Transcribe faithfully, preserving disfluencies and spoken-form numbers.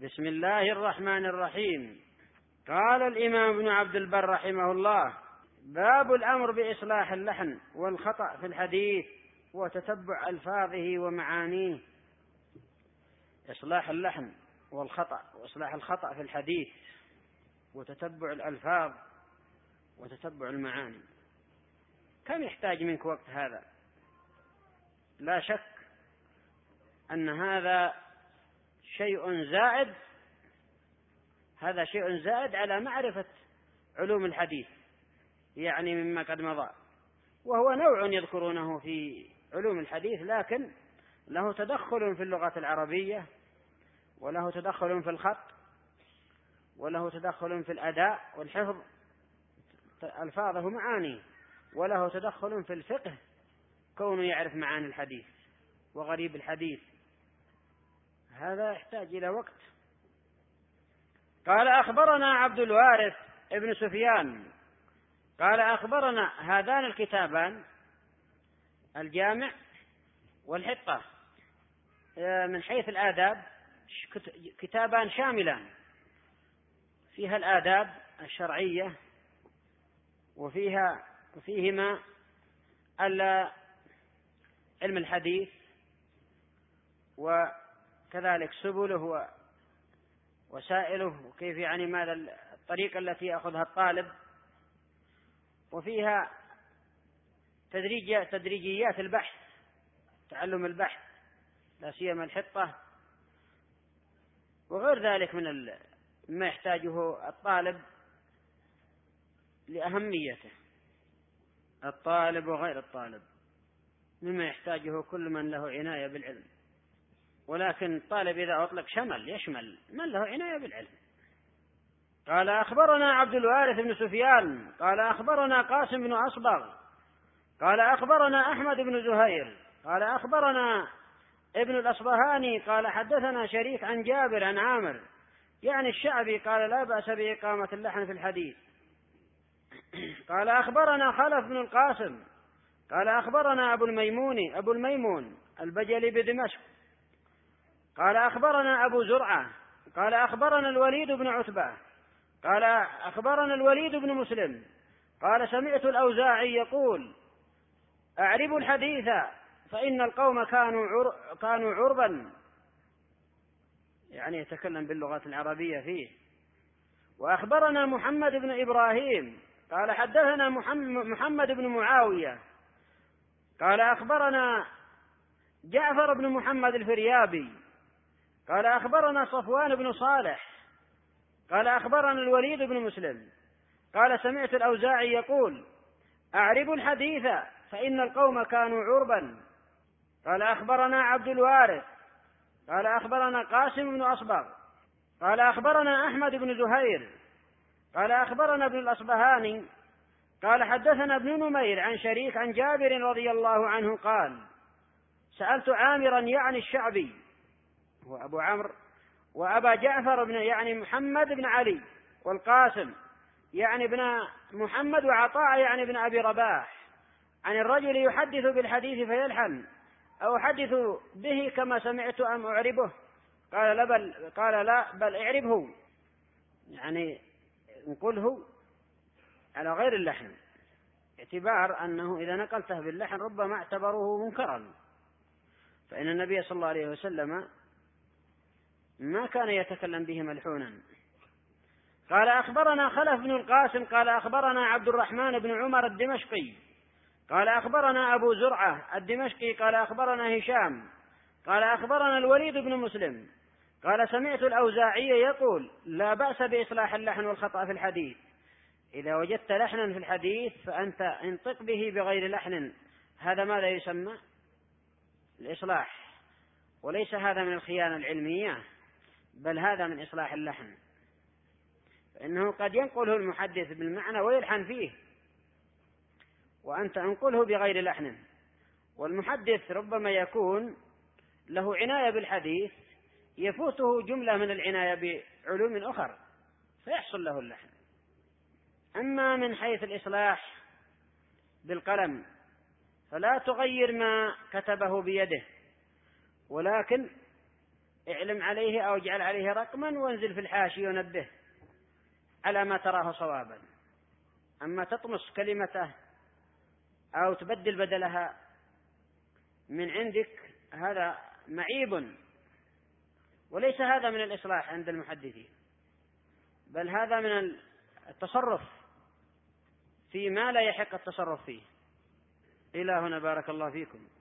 بسم الله الرحمن الرحيم. قال الإمام ابن عبد البر رحمه الله: باب الأمر بإصلاح اللحن والخطأ في الحديث وتتبع ألفاظه ومعانيه. إصلاح اللحن والخطأ وإصلاح الخطأ في الحديث وتتبع الألفاظ وتتبع المعاني. كم يحتاج منك وقت هذا؟ لا شك أن هذا شيء زائد هذا شيء زائد على معرفة علوم الحديث، يعني مما قد مضى، وهو نوع يذكرونه في علوم الحديث، لكن له تدخل في اللغة العربية، وله تدخل في الخط، وله تدخل في الأداء والحفظ ألفاظه معاني، وله تدخل في الفقه كونه يعرف معاني الحديث وغريب الحديث. هذا يحتاج إلى وقت. قال: أخبرنا عبد الوارث ابن سفيان قال: أخبرنا هذان الكتابان الجامع والحطة من حيث الآداب كتابان شاملان، فيها الآداب الشرعية وفيها وفيهما علم الحديث، وكذلك سبله وسائله، وكيف يعني ماذا الطريقة التي يأخذها الطالب، وفيها تدريجيات البحث، تعلم البحث، لا سيما الحطة، وغير ذلك من ما يحتاجه الطالب لأهميته، الطالب وغير الطالب مما يحتاجه كل من له عناية بالعلم. ولكن الطالب إذا أطلق شمل يشمل من له عناية بالعلم. قال: أخبرنا عبد الوارث بن سفيان قال: أخبرنا قاسم بن أصبغ قال: أخبرنا أحمد بن زهير قال: أخبرنا ابن الأصبهاني قال: حدثنا شريك عن جابر عن عامر يعني الشعبي قال: لا بأس بإقامة اللحن في الحديث. قال: أخبرنا خلف بن القاسم قال: أخبرنا أبو الميمون أبو الميمون البجلي بدمشق قال: أخبرنا أبو زرعة قال: أخبرنا الوليد بن عتبة قال: أخبرنا الوليد بن مسلم قال: سمعت الأوزاعي يقول: أعربوا الحديث فإن القوم كانوا عر... كانوا عربا، يعني يتكلم باللغة العربية فيه. وأخبرنا محمد بن إبراهيم قال: حدثنا محمد بن معاوية قال: أخبرنا جعفر بن محمد الفريابي قال: أخبرنا صفوان بن صالح قال: أخبرنا الوليد بن مسلم قال: سمعت الأوزاعي يقول: أعربوا الحديث فإن القوم كانوا عربا. قال: أخبرنا عبد الوارث قال: أخبرنا قاسم بن أصبغ قال: أخبرنا أحمد بن زهير قال: أخبرنا ابن الأصبهاني قال: حدثنا ابن نمير عن شريك عن جابر رضي الله عنه قال: سألت عامرا يعني الشعبي هو أبو عمرو، وأبا جعفر بن يعني محمد بن علي، والقاسم يعني ابن محمد، وعطاء يعني ابن أبي رباح، عن الرجل يحدث بالحديث فيلحن أو حدث به كما سمعت أم أعربه؟ قال: لا بل, قال لا بل اعربه، يعني نقوله على غير اللحن، اعتبار أنه إذا نقلته باللحن ربما اعتبروه منكرا، فإن النبي صلى الله عليه وسلم ما كان يتكلم به ملحونا. قال: أخبرنا خلف بن القاسم قال: أخبرنا عبد الرحمن بن عمر الدمشقي قال: أخبرنا أبو زرعة الدمشقي قال: أخبرنا هشام قال: أخبرنا الوليد بن مسلم قال: سمعت الأوزاعي يقول: لا بأس بإصلاح اللحن والخطأ في الحديث. إذا وجدت لحنا في الحديث فأنت انطق به بغير لحن، هذا ماذا يسمى؟ الإصلاح، وليس هذا من الخيانة العلمية، بل هذا من إصلاح اللحن، فإنه قد ينقله المحدث بالمعنى ويلحن فيه، وأنت انقله بغير لحن. والمحدث ربما يكون له عناية بالحديث يفوته جملة من العناية بعلوم أخرى فيحصل له اللحن. أما من حيث الإصلاح بالقلم فلا تغير ما كتبه بيده، ولكن اعلم عليه أو اجعل عليه رقما وانزل في الحاشية ونبه على ما تراه صوابا. أما تطمس كلمته أو تبدل بدلها من عندك هذا معيب، وليس هذا من الإصلاح عند المحدثين، بل هذا من التصرف فيما لا يحق التصرف فيه. إلى هنا بارك الله فيكم.